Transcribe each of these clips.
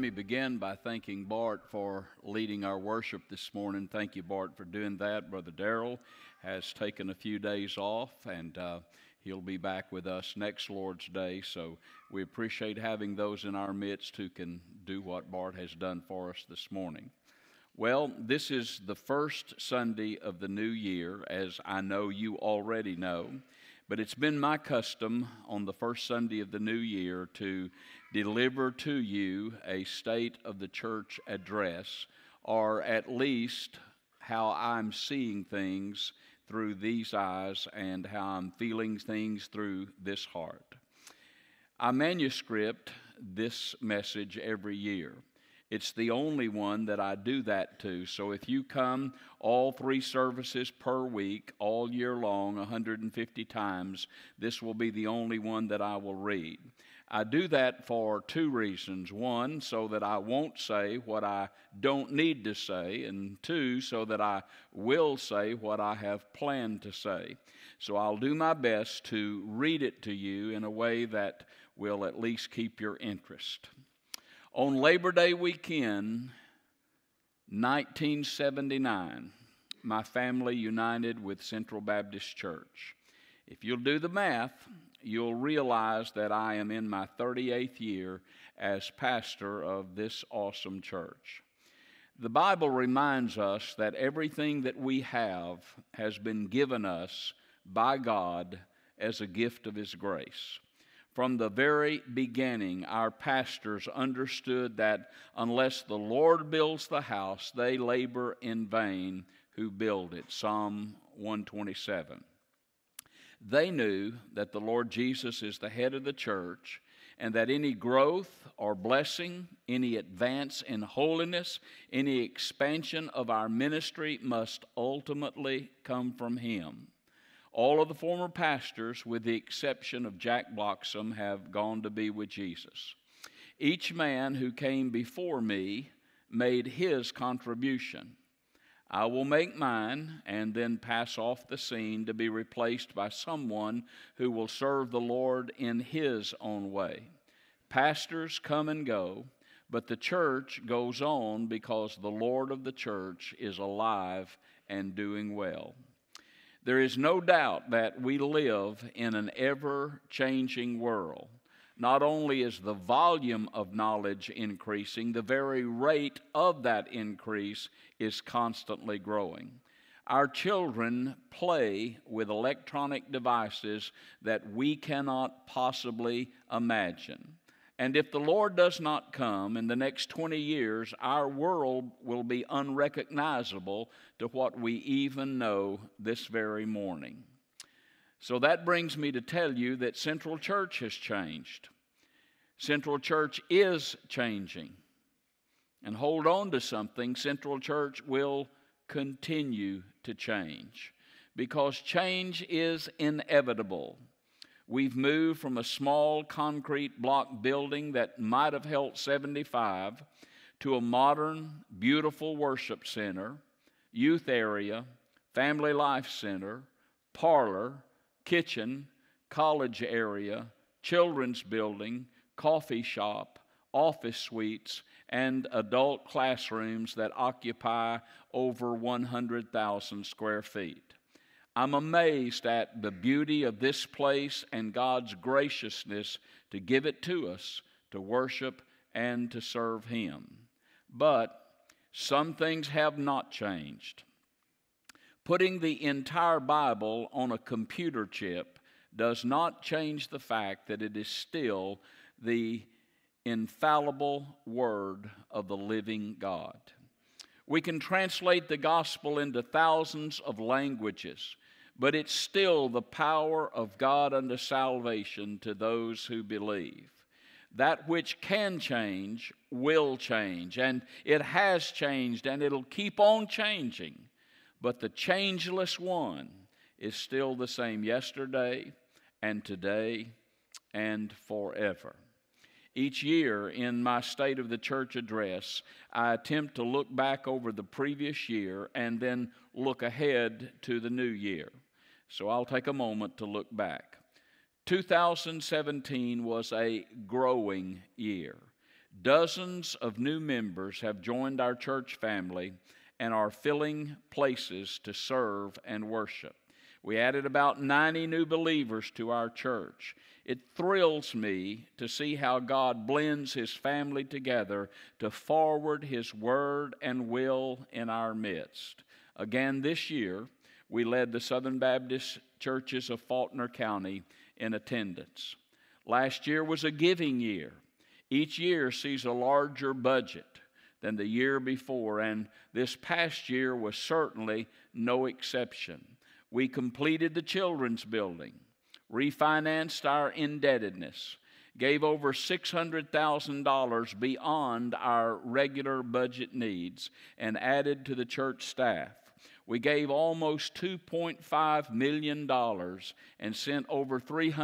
me begin by thanking Bart for leading our worship this morning. Thank you, Bart, for doing that. Brother Darrell has taken a few days off, and he'll be back with us next Lord's Day. So we appreciate having those in our midst who can do what Bart has done for us this morning. Well, this is the first Sunday of the new year, as I know you already know. But it's been my custom on the first Sunday of the new year to deliver to you a State of the Church address, or at least how I'm seeing things through these eyes and how I'm feeling things through this heart. I manuscript this message every year. It's the only one that I do that to. So if you come all 3 services per week, all year long, 150 times, this will be the only one that I will read. I do that for 2 reasons. 1, so that I won't say what I don't need to say, and 2, so that I will say what I have planned to say. So I'll do my best to read it to you in a way that will at least keep your interest. On Labor Day weekend, 1979, my family united with Central Baptist Church. If you'll do the math, you'll realize that I am in my 38th year as pastor of this awesome church. The Bible reminds us that everything that we have has been given us by God as a gift of His grace. From the very beginning, our pastors understood that unless the Lord builds the house, they labor in vain who build it. Psalm 127. They knew that the Lord Jesus is the head of the church, and that any growth or blessing, any advance in holiness, any expansion of our ministry must ultimately come from Him. All of the former pastors, with the exception of Jack Bloxham, have gone to be with Jesus. Each man who came before me made his contribution. I will make mine and then pass off the scene to be replaced by someone who will serve the Lord in His own way. Pastors come and go, but the church goes on because the Lord of the church is alive and doing well. There is no doubt that we live in an ever-changing world. Not only is the volume of knowledge increasing, the very rate of that increase is constantly growing. Our children play with electronic devices that we cannot possibly imagine. And if the Lord does not come in the next 20 years, our world will be unrecognizable to what we even know this very morning. So that brings me to tell you that Central Church has changed. Central Church is changing. And hold on to something, Central Church will continue to change, because change is inevitable. We've moved from a small concrete block building that might have held 75 to a modern, beautiful worship center, youth area, family life center, parlor, kitchen, college area, children's building, coffee shop, office suites, and adult classrooms that occupy over 100,000 square feet. I'm amazed at the beauty of this place and God's graciousness to give it to us to worship and to serve Him. But some things have not changed. Putting the entire Bible on a computer chip does not change the fact that it is still the infallible Word of the living God. We can translate the gospel into thousands of languages, but it's still the power of God unto salvation to those who believe. That which can change will change, and it has changed, and it'll keep on changing. But the changeless one is still the same yesterday and today and forever. Each year in my State of the Church address, I attempt to look back over the previous year and then look ahead to the new year. So I'll take a moment to look back. 2017 was a growing year. Dozens of new members have joined our church family and are filling places to serve and worship. We added about 90 new believers to our church. It thrills me to see how God blends His family together to forward His word and will in our midst. Again, this year, we led the Southern Baptist churches of Faulkner County in attendance. Last year was a giving year. Each year sees a larger budget than the year before, and this past year was certainly no exception. We completed the children's building, refinanced our indebtedness, gave over $600,000 beyond our regular budget needs, and added to the church staff. We gave almost $2.5 million and sent over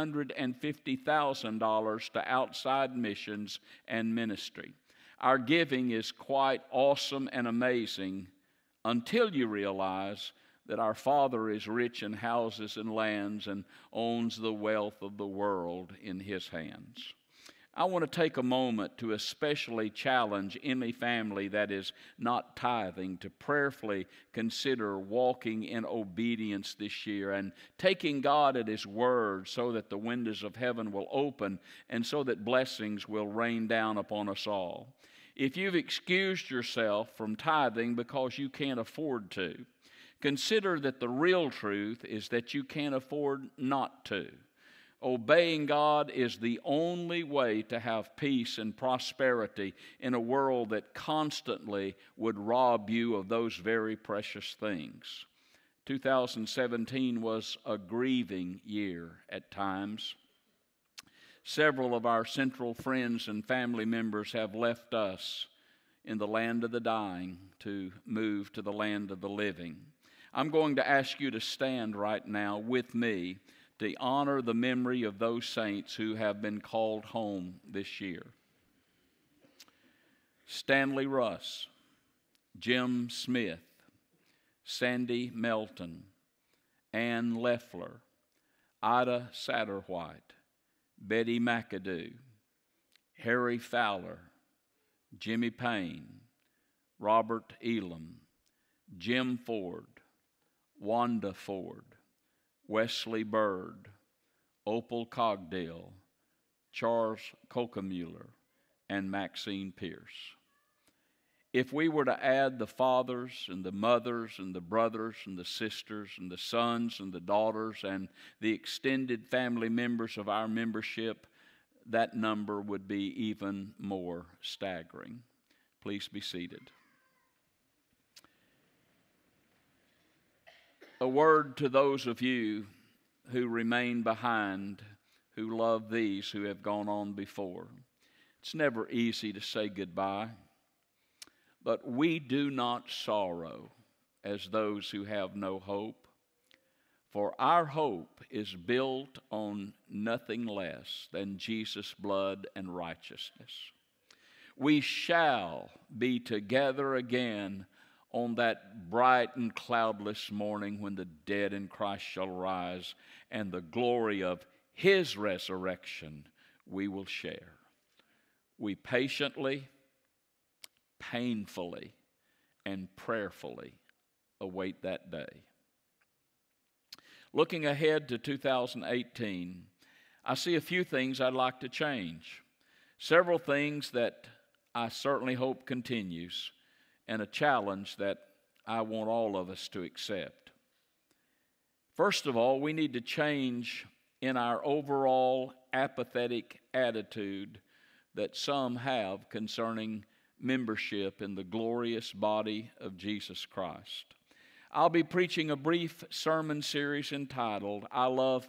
$350,000 to outside missions and ministry. Our giving is quite awesome and amazing until you realize that our Father is rich in houses and lands and owns the wealth of the world in His hands. I want to take a moment to especially challenge any family that is not tithing to prayerfully consider walking in obedience this year and taking God at His word so that the windows of heaven will open and so that blessings will rain down upon us all. If you've excused yourself from tithing because you can't afford to, consider that the real truth is that you can't afford not to. Obeying God is the only way to have peace and prosperity in a world that constantly would rob you of those very precious things. 2017 was a grieving year at times. Several of our central friends and family members have left us in the land of the dying to move to the land of the living. I'm going to ask you to stand right now with me to honor the memory of those saints who have been called home this year. Stanley Russ, Jim Smith, Sandy Melton, Ann Leffler, Ida Satterwhite, Betty McAdoo, Harry Fowler, Jimmy Payne, Robert Elam, Jim Ford, Wanda Ford, Wesley Bird, Opal Cogdale, Charles Kokemuller, and Maxine Pierce. If we were to add the fathers and the mothers and the brothers and the sisters and the sons and the daughters and the extended family members of our membership, that number would be even more staggering. Please be seated. A word to those of you who remain behind, who love these who have gone on before. It's never easy to say goodbye, but we do not sorrow as those who have no hope, for our hope is built on nothing less than Jesus' blood and righteousness. We shall be together again on that bright and cloudless morning when the dead in Christ shall rise, and the glory of His resurrection we will share. We patiently, painfully, and prayerfully await that day. Looking ahead to 2018, I see a few things I'd like to change. Several things that I certainly hope continues, and a challenge that I want all of us to accept. First of all, we need to change in our overall apathetic attitude that some have concerning membership in the glorious body of Jesus Christ. I'll be preaching a brief sermon series entitled, I Love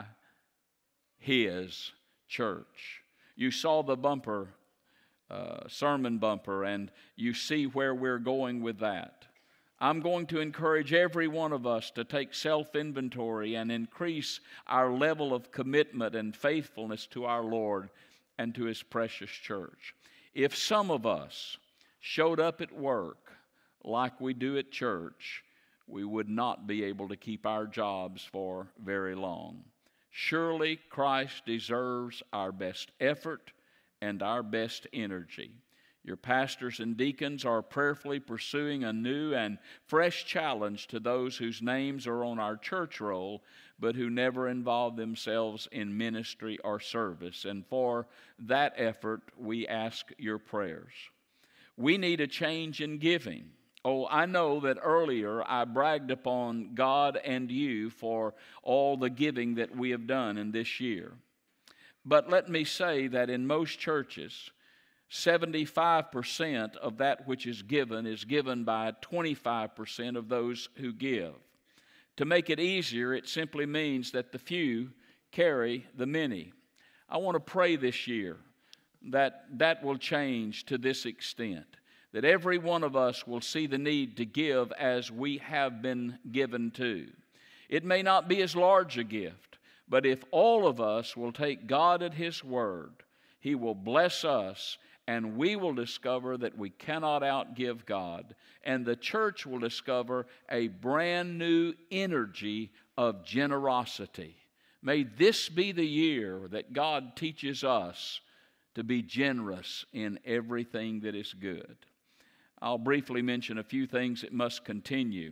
His Church. You saw the sermon bumper, and you see where we're going with that. I'm going to encourage every one of us to take self-inventory and increase our level of commitment and faithfulness to our Lord and to His precious church. If some of us showed up at work like we do at church, we would not be able to keep our jobs for very long. Surely Christ deserves our best effort and our best energy. Your pastors and deacons are prayerfully pursuing a new and fresh challenge to those whose names are on our church roll, but who never involve themselves in ministry or service. And for that effort, we ask your prayers. We need a change in giving. Oh, I know that earlier I bragged upon God and you for all the giving that we have done in this year. But let me say that in most churches, 75% of that which is given by 25% of those who give. To make it easier, it simply means that the few carry the many. I want to pray this year that will change to this extent, that every one of us will see the need to give as we have been given to. It may not be as large a gift, but if all of us will take God at His word, He will bless us, and we will discover that we cannot outgive God, and the church will discover a brand new energy of generosity. May this be the year that God teaches us to be generous in everything that is good. I'll briefly mention a few things that must continue.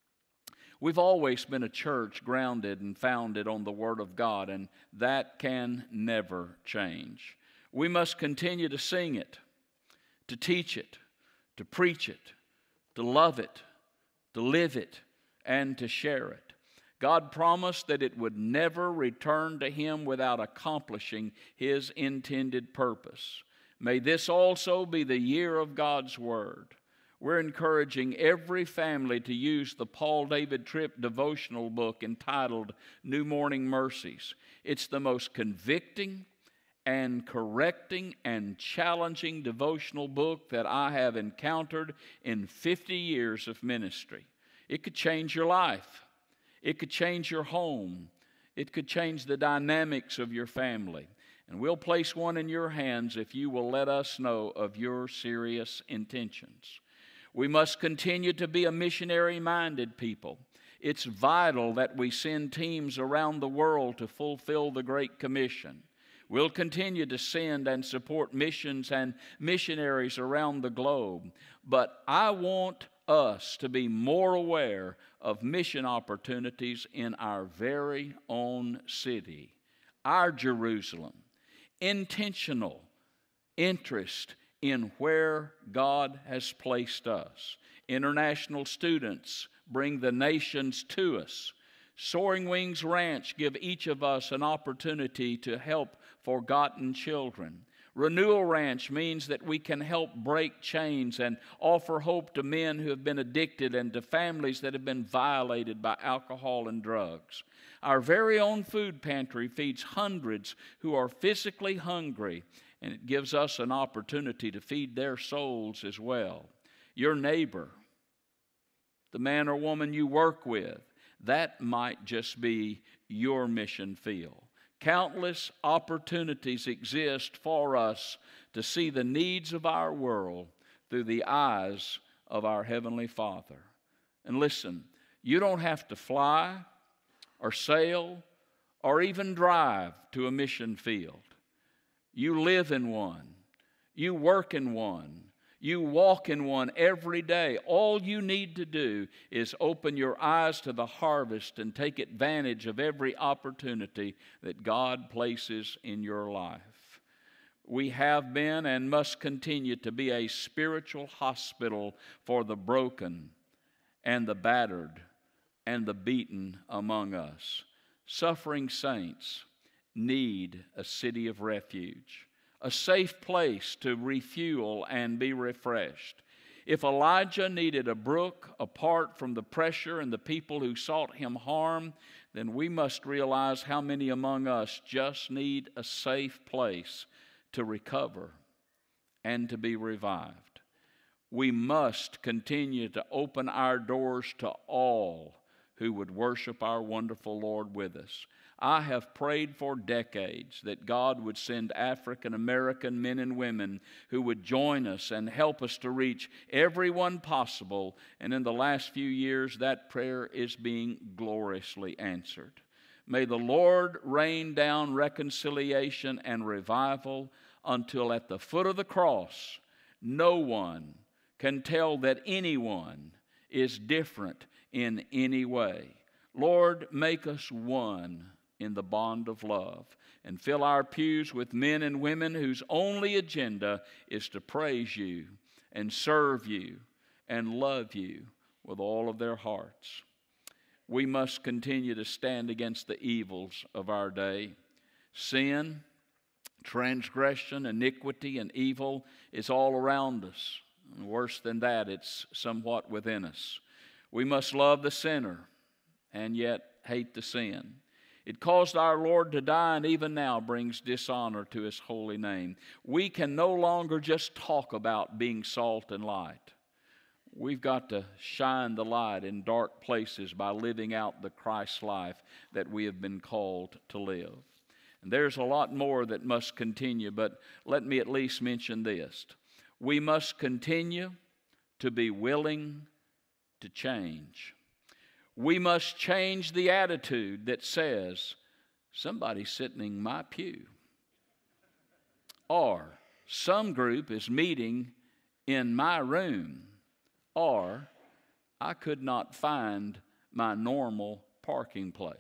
We've always been a church grounded and founded on the Word of God, and that can never change. We must continue to sing it, to teach it, to preach it, to love it, to live it, and to share it. God promised that it would never return to Him without accomplishing His intended purpose. May this also be the year of God's Word. We're encouraging every family to use the Paul David Tripp devotional book entitled New Morning Mercies. It's the most convicting and correcting and challenging devotional book that I have encountered in 50 years of ministry. It could change your life. It could change your home. It could change the dynamics of your family. And we'll place one in your hands if you will let us know of your serious intentions. We must continue to be a missionary-minded people. It's vital that we send teams around the world to fulfill the Great Commission. We'll continue to send and support missions and missionaries around the globe. But I want us to be more aware of mission opportunities in our very own city, our Jerusalem. Intentional interest in where God has placed us. International students bring the nations to us. Soaring Wings Ranch give each of us an opportunity to help forgotten children. Renewal Ranch means that we can help break chains and offer hope to men who have been addicted and to families that have been violated by alcohol and drugs. Our very own food pantry feeds hundreds who are physically hungry, and it gives us an opportunity to feed their souls as well. Your neighbor, the man or woman you work with, that might just be your mission field. Countless opportunities exist for us to see the needs of our world through the eyes of our Heavenly Father. And listen, you don't have to fly or sail or even drive to a mission field. You live in one. You work in one. You walk in one every day. All you need to do is open your eyes to the harvest and take advantage of every opportunity that God places in your life. We have been and must continue to be a spiritual hospital for the broken and the battered and the beaten among us. Suffering saints need a city of refuge, a safe place to refuel and be refreshed. If Elijah needed a brook apart from the pressure and the people who sought him harm, then we must realize how many among us just need a safe place to recover and to be revived. We must continue to open our doors to all who would worship our wonderful Lord with us. I have prayed for decades that God would send African American men and women who would join us and help us to reach everyone possible. And in the last few years, that prayer is being gloriously answered. May the Lord rain down reconciliation and revival until at the foot of the cross, no one can tell that anyone is different in any way. Lord, make us one in the bond of love, and fill our pews with men and women whose only agenda is to praise you and serve you and love you with all of their hearts. We must continue to stand against the evils of our day. Sin, transgression, iniquity, and evil is all around us. And worse than that, it's somewhat within us. We must love the sinner and yet hate the sin. It caused our Lord to die, and even now brings dishonor to His holy name. We can no longer just talk about being salt and light. We've got to shine the light in dark places by living out the Christ life that we have been called to live. And there's a lot more that must continue, but let me at least mention this. We must continue to be willing to change. We must change the attitude that says, somebody's sitting in my pew, or some group is meeting in my room, or I could not find my normal parking place.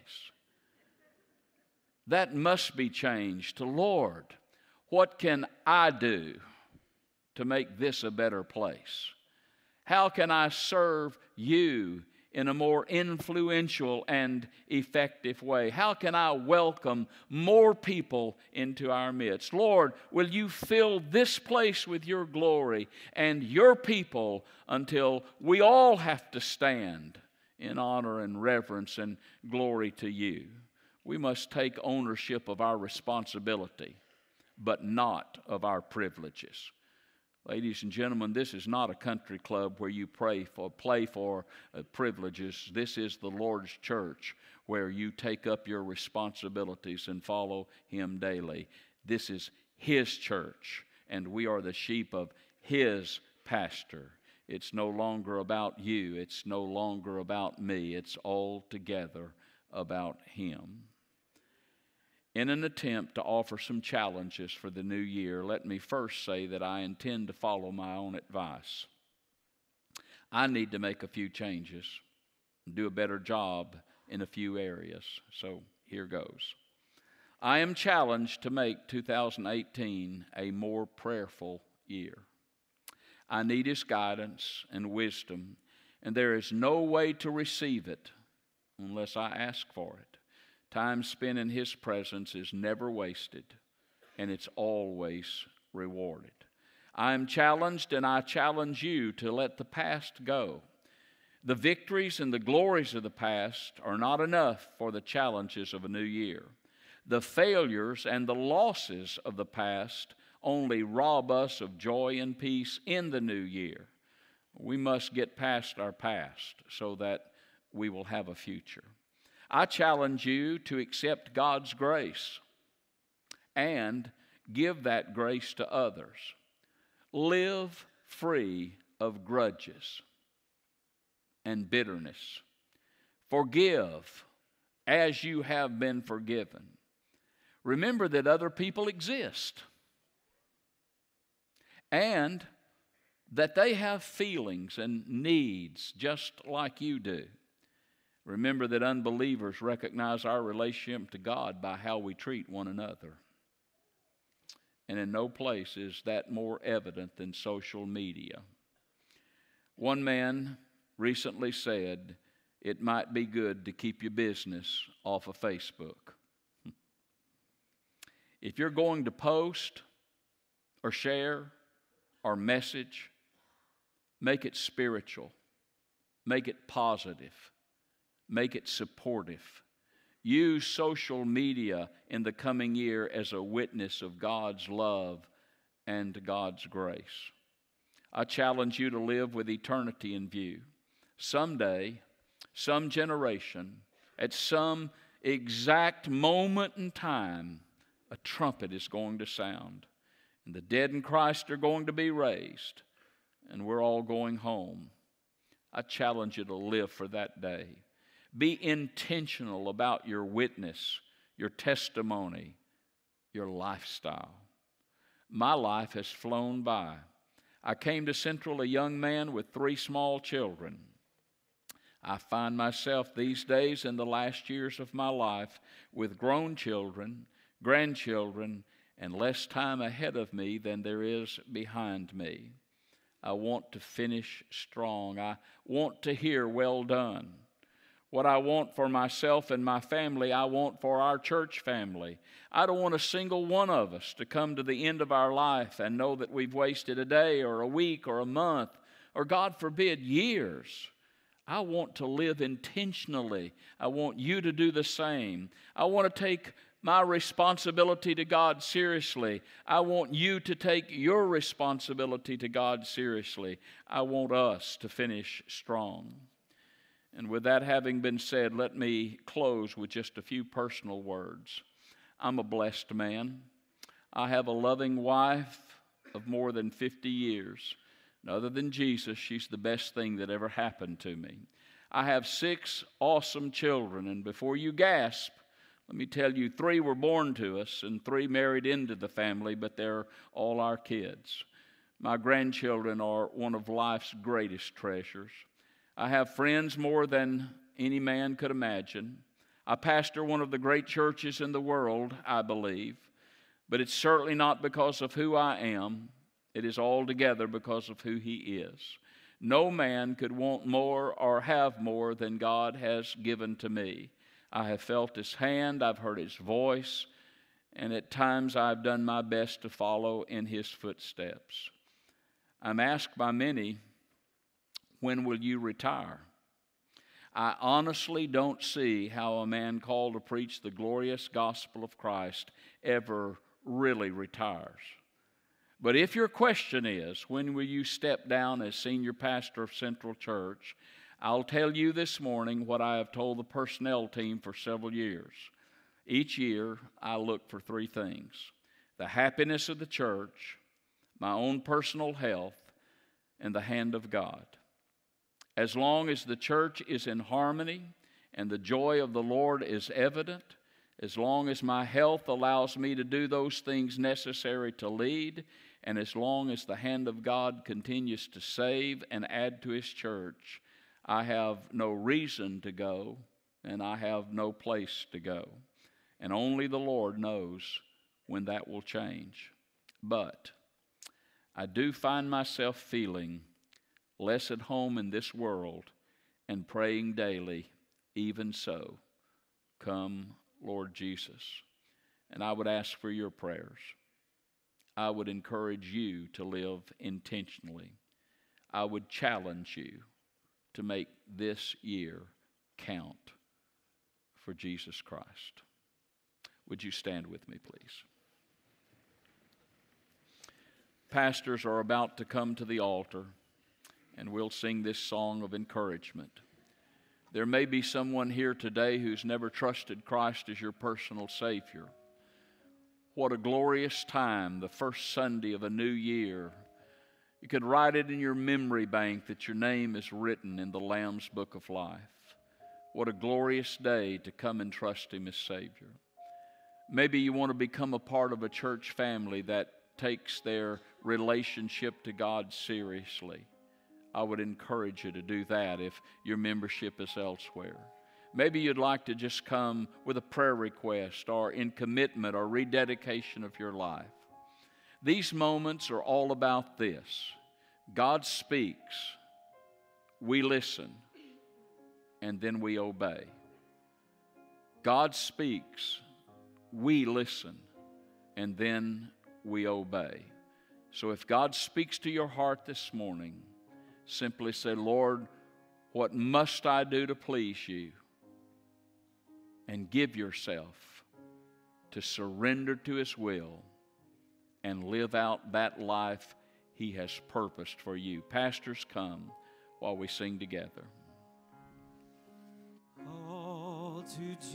That must be changed to, Lord, what can I do to make this a better place? How can I serve you in a more influential and effective way? How can I welcome more people into our midst? Lord, will you fill this place with your glory and your people until we all have to stand in honor and reverence and glory to you? We must take ownership of our responsibility, but not of our privileges. Ladies and gentlemen, this is not a country club where you play for privileges. This is the Lord's church where you take up your responsibilities and follow Him daily. This is His church, and we are the sheep of His pasture. It's no longer about you. It's no longer about me. It's altogether about Him. In an attempt to offer some challenges for the new year, let me first say that I intend to follow my own advice. I need to make a few changes, do a better job in a few areas. So here goes. I am challenged to make 2018 a more prayerful year. I need His guidance and wisdom, and there is no way to receive it unless I ask for it. Time spent in His presence is never wasted, and it's always rewarded. I am challenged, and I challenge you to let the past go. The victories and the glories of the past are not enough for the challenges of a new year. The failures and the losses of the past only rob us of joy and peace in the new year. We must get past our past so that we will have a future. I challenge you to accept God's grace and give that grace to others. Live free of grudges and bitterness. Forgive as you have been forgiven. Remember that other people exist and that they have feelings and needs just like you do. Remember that unbelievers recognize our relationship to God by how we treat one another. And in no place is that more evident than social media. One man recently said, it might be good to keep your business off of Facebook. If you're going to post or share or message, make it spiritual, make it positive. Make it supportive. Use social media in the coming year as a witness of God's love and God's grace. I challenge you to live with eternity in view. Someday, some generation, at some exact moment in time, a trumpet is going to sound, and the dead in Christ are going to be raised, and we're all going home. I challenge you to live for that day. Be intentional about your witness, your testimony, your lifestyle. My life has flown by. I came to Central a young man with 3 small children. I find myself these days in the last years of my life with grown children, grandchildren, and less time ahead of me than there is behind me. I want to finish strong. I want to hear, "Well done." What I want for myself and my family, I want for our church family. I don't want a single one of us to come to the end of our life and know that we've wasted a day or a week or a month or, God forbid, years. I want to live intentionally. I want you to do the same. I want to take my responsibility to God seriously. I want you to take your responsibility to God seriously. I want us to finish strong. And with that having been said, let me close with just a few personal words. I'm a blessed man. I have a loving wife of more than 50 years. And other than Jesus, she's the best thing that ever happened to me. I have 6 awesome children, and before you gasp, let me tell you, 3 were born to us and 3 married into the family, but they're all our kids. My grandchildren are one of life's greatest treasures. I have friends more than any man could imagine. I pastor one of the great churches in the world, I believe, but it's certainly not because of who I am. It is altogether because of who He is. No man could want more or have more than God has given to me. I have felt His hand, I've heard His voice, and at times I've done my best to follow in His footsteps. I'm asked by many, "When will you retire?" I honestly don't see how a man called to preach the glorious gospel of Christ ever really retires. But if your question is, when will you step down as senior pastor of Central Church, I'll tell you this morning what I have told the personnel team for several years. Each year, I look for 3 things: the happiness of the church, my own personal health, and the hand of God. As long as the church is in harmony and the joy of the Lord is evident, as long as my health allows me to do those things necessary to lead, and as long as the hand of God continues to save and add to His church, I have no reason to go, and I have no place to go. And only the Lord knows when that will change. But I do find myself feeling less at home in this world and praying daily, "Even so, come, Lord Jesus." And I would ask for your prayers. I would encourage you to live intentionally. I would challenge you to make this year count for Jesus Christ. Would you stand with me, please? Pastors are about to come to the altar, and we'll sing this song of encouragement. There may be someone here today who's never trusted Christ as your personal Savior. What a glorious time, the first Sunday of a new year. You could write it in your memory bank that your name is written in the Lamb's Book of Life. What a glorious day to come and trust Him as Savior. Maybe you want to become a part of a church family that takes their relationship to God seriously. I would encourage you to do that if your membership is elsewhere. Maybe you'd like to just come with a prayer request or in commitment or rededication of your life. These moments are all about this. God speaks, we listen, and then we obey. God speaks, we listen, and then we obey. So if God speaks to your heart this morning, simply say, "Lord, what must I do to please you?" And give yourself to surrender to His will and live out that life He has purposed for you. Pastors, come while we sing together. All to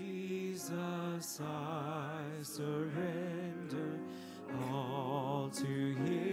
Jesus I surrender, all to Him